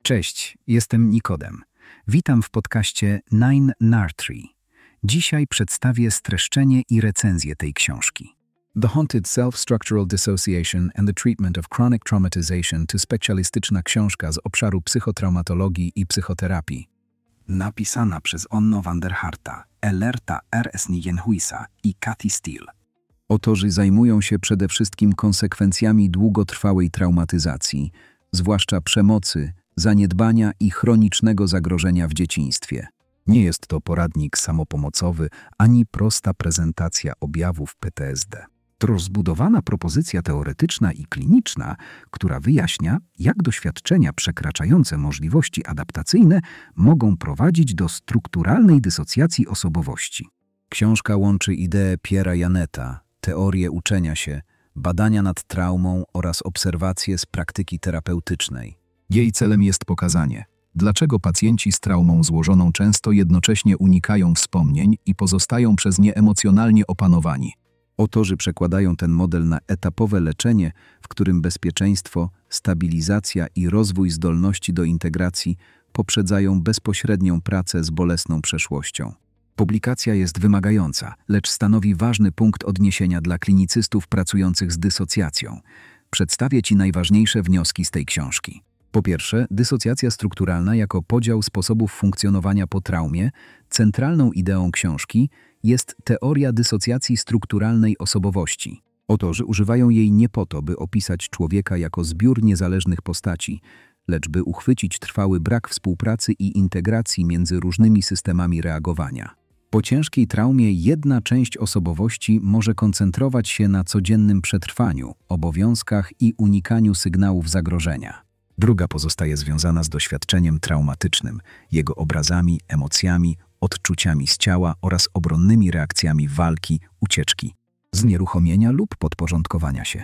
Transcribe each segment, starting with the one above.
Cześć, jestem Nikodem. Witam w podcaście Nine Nartree. Dzisiaj przedstawię streszczenie i recenzję tej książki. The Haunted Self-Structural Dissociation and the Treatment of Chronic Traumatization to specjalistyczna książka z obszaru psychotraumatologii i psychoterapii. Napisana przez Onno van der Harta, Ellerta R.S. Nijenhuisa i Kathy Steele. Autorzy zajmują się przede wszystkim konsekwencjami długotrwałej traumatyzacji, zwłaszcza przemocy, zaniedbania i chronicznego zagrożenia w dzieciństwie. Nie jest to poradnik samopomocowy ani prosta prezentacja objawów PTSD. To rozbudowana propozycja teoretyczna i kliniczna, która wyjaśnia, jak doświadczenia przekraczające możliwości adaptacyjne mogą prowadzić do strukturalnej dysocjacji osobowości. Książka łączy ideę Pierre'a Janeta, teorię uczenia się, badania nad traumą oraz obserwacje z praktyki terapeutycznej. Jej celem jest pokazanie, dlaczego pacjenci z traumą złożoną często jednocześnie unikają wspomnień i pozostają przez nie emocjonalnie opanowani. Autorzy przekładają ten model na etapowe leczenie, w którym bezpieczeństwo, stabilizacja i rozwój zdolności do integracji poprzedzają bezpośrednią pracę z bolesną przeszłością. Publikacja jest wymagająca, lecz stanowi ważny punkt odniesienia dla klinicystów pracujących z dysocjacją. Przedstawię Ci najważniejsze wnioski z tej książki. Po pierwsze, dysocjacja strukturalna jako podział sposobów funkcjonowania po traumie. Centralną ideą książki jest teoria dysocjacji strukturalnej osobowości. Autorzy używają jej nie po to, by opisać człowieka jako zbiór niezależnych postaci, lecz by uchwycić trwały brak współpracy i integracji między różnymi systemami reagowania. Po ciężkiej traumie jedna część osobowości może koncentrować się na codziennym przetrwaniu, obowiązkach i unikaniu sygnałów zagrożenia. Druga pozostaje związana z doświadczeniem traumatycznym, jego obrazami, emocjami, odczuciami z ciała oraz obronnymi reakcjami walki, ucieczki, znieruchomienia lub podporządkowania się.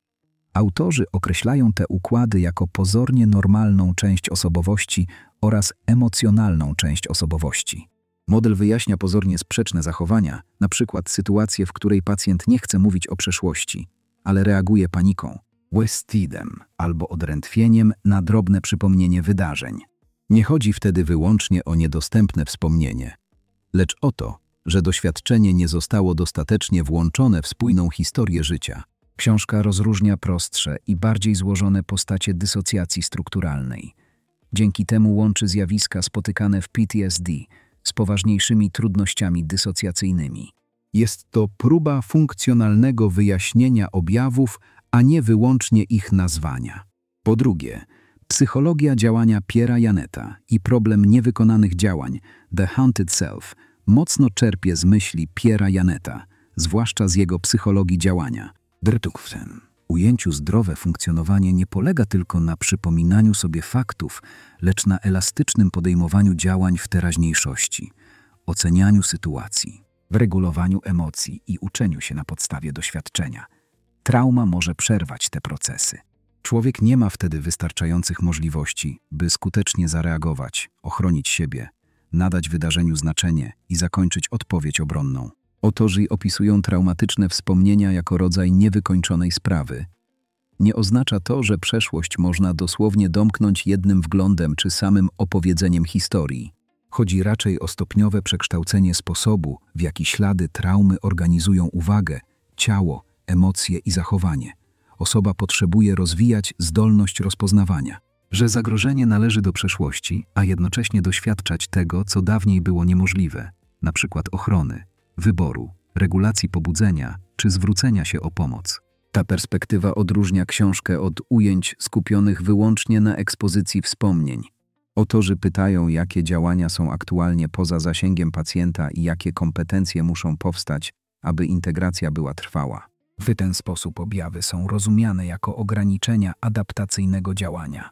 Autorzy określają te układy jako pozornie normalną część osobowości oraz emocjonalną część osobowości. Model wyjaśnia pozornie sprzeczne zachowania, np. sytuację, w której pacjent nie chce mówić o przeszłości, ale reaguje paniką, wstydem albo odrętwieniem na drobne przypomnienie wydarzeń. Nie chodzi wtedy wyłącznie o niedostępne wspomnienie, lecz o to, że doświadczenie nie zostało dostatecznie włączone w spójną historię życia. Książka rozróżnia prostsze i bardziej złożone postacie dysocjacji strukturalnej. Dzięki temu łączy zjawiska spotykane w PTSD z poważniejszymi trudnościami dysocjacyjnymi. Jest to próba funkcjonalnego wyjaśnienia objawów, a nie wyłącznie ich nazwania. Po drugie, psychologia działania Pierre'a Janeta i problem niewykonanych działań, The Haunted Self, mocno czerpie z myśli Pierre'a Janeta, zwłaszcza z jego psychologii działania. W tym ujęciu zdrowe funkcjonowanie nie polega tylko na przypominaniu sobie faktów, lecz na elastycznym podejmowaniu działań w teraźniejszości, ocenianiu sytuacji, w regulowaniu emocji i uczeniu się na podstawie doświadczenia. Trauma może przerwać te procesy. Człowiek nie ma wtedy wystarczających możliwości, by skutecznie zareagować, ochronić siebie, nadać wydarzeniu znaczenie i zakończyć odpowiedź obronną. Autorzy opisują traumatyczne wspomnienia jako rodzaj niewykończonej sprawy. Nie oznacza to, że przeszłość można dosłownie domknąć jednym wglądem czy samym opowiedzeniem historii. Chodzi raczej o stopniowe przekształcenie sposobu, w jaki ślady traumy organizują uwagę, ciało, emocje i zachowanie. Osoba potrzebuje rozwijać zdolność rozpoznawania, że zagrożenie należy do przeszłości, a jednocześnie doświadczać tego, co dawniej było niemożliwe, np. ochrony, wyboru, regulacji pobudzenia czy zwrócenia się o pomoc. Ta perspektywa odróżnia książkę od ujęć skupionych wyłącznie na ekspozycji wspomnień. Autorzy pytają, jakie działania są aktualnie poza zasięgiem pacjenta i jakie kompetencje muszą powstać, aby integracja była trwała. W ten sposób objawy są rozumiane jako ograniczenia adaptacyjnego działania,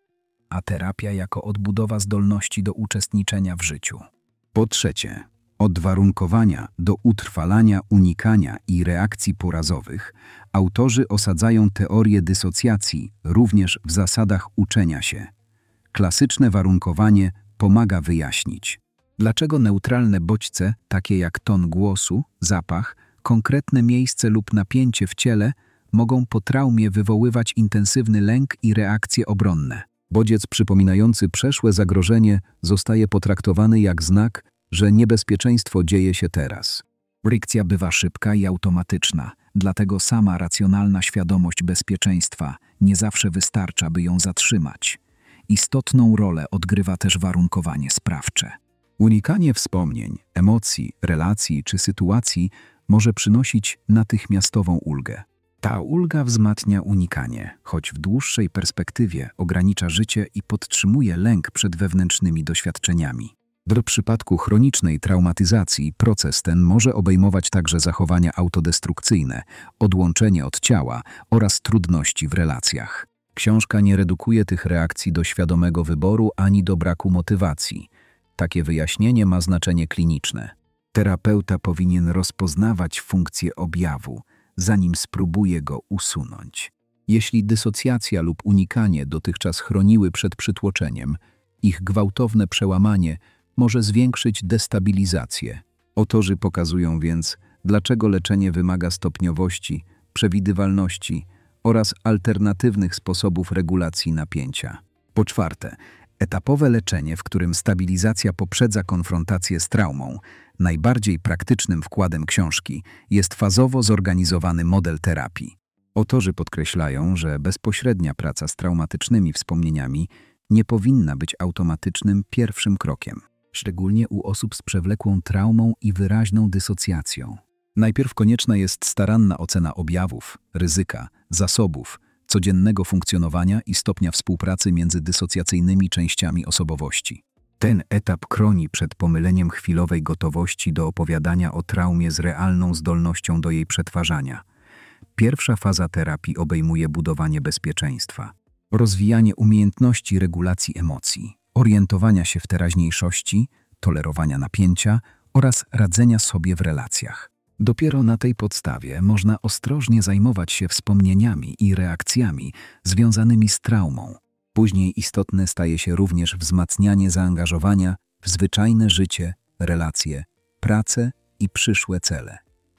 a terapia jako odbudowa zdolności do uczestniczenia w życiu. Po trzecie, od warunkowania do utrwalania, unikania i reakcji porazowych, autorzy osadzają teorię dysocjacji również w zasadach uczenia się. Klasyczne warunkowanie pomaga wyjaśnić, dlaczego neutralne bodźce, takie jak ton głosu, zapach, konkretne miejsce lub napięcie w ciele mogą po traumie wywoływać intensywny lęk i reakcje obronne. Bodziec przypominający przeszłe zagrożenie zostaje potraktowany jak znak, że niebezpieczeństwo dzieje się teraz. Reakcja bywa szybka i automatyczna, dlatego sama racjonalna świadomość bezpieczeństwa nie zawsze wystarcza, by ją zatrzymać. Istotną rolę odgrywa też warunkowanie sprawcze. Unikanie wspomnień, emocji, relacji czy sytuacji może przynosić natychmiastową ulgę. Ta ulga wzmacnia unikanie, choć w dłuższej perspektywie ogranicza życie i podtrzymuje lęk przed wewnętrznymi doświadczeniami. W przypadku chronicznej traumatyzacji proces ten może obejmować także zachowania autodestrukcyjne, odłączenie od ciała oraz trudności w relacjach. Książka nie redukuje tych reakcji do świadomego wyboru ani do braku motywacji. Takie wyjaśnienie ma znaczenie kliniczne. Terapeuta powinien rozpoznawać funkcję objawu, zanim spróbuje go usunąć. Jeśli dysocjacja lub unikanie dotychczas chroniły przed przytłoczeniem, ich gwałtowne przełamanie może zwiększyć destabilizację. Autorzy pokazują więc, dlaczego leczenie wymaga stopniowości, przewidywalności oraz alternatywnych sposobów regulacji napięcia. Po czwarte, etapowe leczenie, w którym stabilizacja poprzedza konfrontację z traumą. Najbardziej praktycznym wkładem książki jest fazowo zorganizowany model terapii. Autorzy podkreślają, że bezpośrednia praca z traumatycznymi wspomnieniami nie powinna być automatycznym pierwszym krokiem, szczególnie u osób z przewlekłą traumą i wyraźną dysocjacją. Najpierw konieczna jest staranna ocena objawów, ryzyka, zasobów, codziennego funkcjonowania i stopnia współpracy między dysocjacyjnymi częściami osobowości. Ten etap chroni przed pomyleniem chwilowej gotowości do opowiadania o traumie z realną zdolnością do jej przetwarzania. Pierwsza faza terapii obejmuje budowanie bezpieczeństwa, rozwijanie umiejętności regulacji emocji, orientowania się w teraźniejszości, tolerowania napięcia oraz radzenia sobie w relacjach. Dopiero na tej podstawie można ostrożnie zajmować się wspomnieniami i reakcjami związanymi z traumą. Później istotne staje się również wzmacnianie zaangażowania w zwyczajne życie, relacje, pracę i przyszłe cele.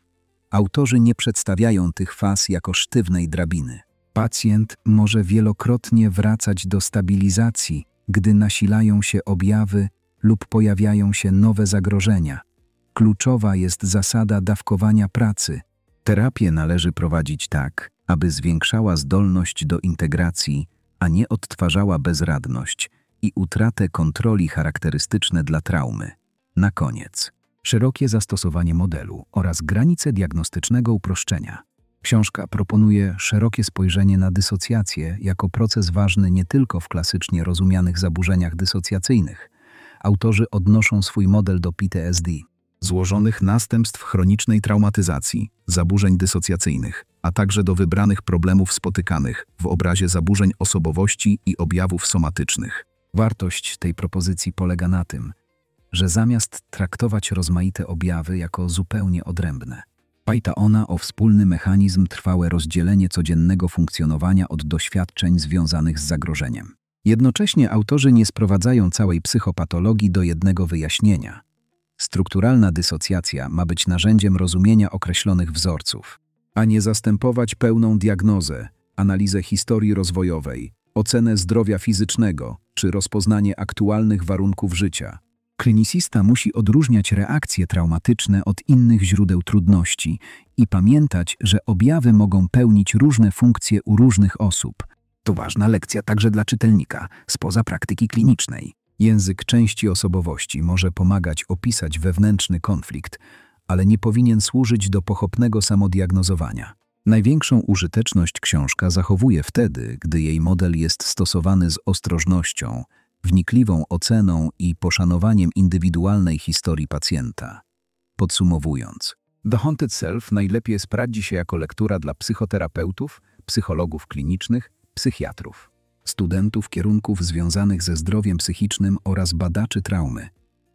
Autorzy nie przedstawiają tych faz jako sztywnej drabiny. Pacjent może wielokrotnie wracać do stabilizacji, gdy nasilają się objawy lub pojawiają się nowe zagrożenia. Kluczowa jest zasada dawkowania pracy. Terapię należy prowadzić tak, aby zwiększała zdolność do integracji, a nie odtwarzała bezradność i utratę kontroli charakterystyczne dla traumy. Na koniec, szerokie zastosowanie modelu oraz granice diagnostycznego uproszczenia. Książka proponuje szerokie spojrzenie na dysocjację jako proces ważny nie tylko w klasycznie rozumianych zaburzeniach dysocjacyjnych. Autorzy odnoszą swój model do PTSD, złożonych następstw chronicznej traumatyzacji, zaburzeń dysocjacyjnych, a także do wybranych problemów spotykanych w obrazie zaburzeń osobowości i objawów somatycznych. Wartość tej propozycji polega na tym, że zamiast traktować rozmaite objawy jako zupełnie odrębne, dba ona o wspólny mechanizm, trwałe rozdzielenie codziennego funkcjonowania od doświadczeń związanych z zagrożeniem. Jednocześnie autorzy nie sprowadzają całej psychopatologii do jednego wyjaśnienia. Strukturalna dysocjacja ma być narzędziem rozumienia określonych wzorców, a nie zastępować pełną diagnozę, analizę historii rozwojowej, ocenę zdrowia fizycznego czy rozpoznanie aktualnych warunków życia. Klinicista musi odróżniać reakcje traumatyczne od innych źródeł trudności i pamiętać, że objawy mogą pełnić różne funkcje u różnych osób. To ważna lekcja także dla czytelnika spoza praktyki klinicznej. Język części osobowości może pomagać opisać wewnętrzny konflikt, ale nie powinien służyć do pochopnego samodiagnozowania. Największą użyteczność książka zachowuje wtedy, gdy jej model jest stosowany z ostrożnością, wnikliwą oceną i poszanowaniem indywidualnej historii pacjenta. Podsumowując, The Haunted Self najlepiej sprawdzi się jako lektura dla psychoterapeutów, psychologów klinicznych, psychiatrów, studentów kierunków związanych ze zdrowiem psychicznym oraz badaczy traumy.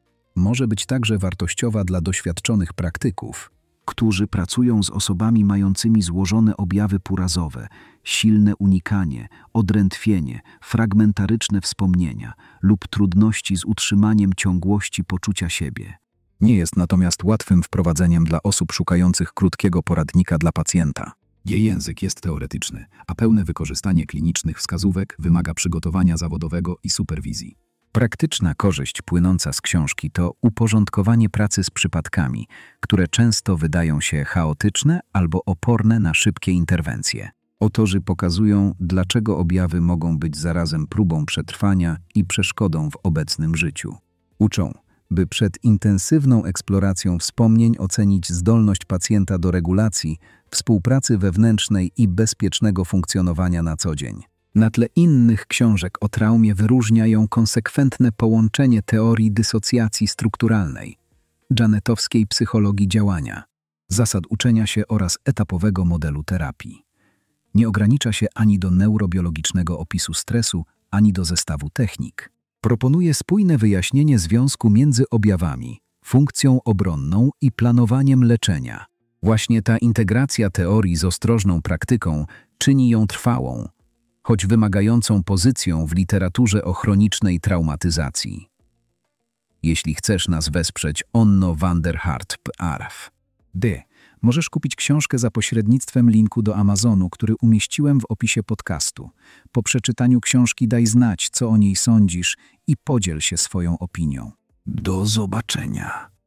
Może być także wartościowa dla doświadczonych praktyków, którzy pracują z osobami mającymi złożone objawy purazowe, silne unikanie, odrętwienie, fragmentaryczne wspomnienia lub trudności z utrzymaniem ciągłości poczucia siebie. Nie jest natomiast łatwym wprowadzeniem dla osób szukających krótkiego poradnika dla pacjenta. Jej język jest teoretyczny, a pełne wykorzystanie klinicznych wskazówek wymaga przygotowania zawodowego i superwizji. Praktyczna korzyść płynąca z książki to uporządkowanie pracy z przypadkami, które często wydają się chaotyczne albo oporne na szybkie interwencje. Autorzy pokazują, dlaczego objawy mogą być zarazem próbą przetrwania i przeszkodą w obecnym życiu. Uczą, by przed intensywną eksploracją wspomnień ocenić zdolność pacjenta do regulacji, współpracy wewnętrznej i bezpiecznego funkcjonowania na co dzień. Na tle innych książek o traumie wyróżnia ją konsekwentne połączenie teorii dysocjacji strukturalnej, janetowskiej psychologii działania, zasad uczenia się oraz etapowego modelu terapii. Nie ogranicza się ani do neurobiologicznego opisu stresu, ani do zestawu technik. Proponuje spójne wyjaśnienie związku między objawami, funkcją obronną i planowaniem leczenia. Właśnie ta integracja teorii z ostrożną praktyką czyni ją trwałą, choć wymagającą pozycją w literaturze o chronicznej traumatyzacji. Jeśli chcesz nas wesprzeć, Onno van der Hart P.A.R.F.D. Możesz kupić książkę za pośrednictwem linku do Amazonu, który umieściłem w opisie podcastu. Po przeczytaniu książki daj znać, co o niej sądzisz i podziel się swoją opinią. Do zobaczenia.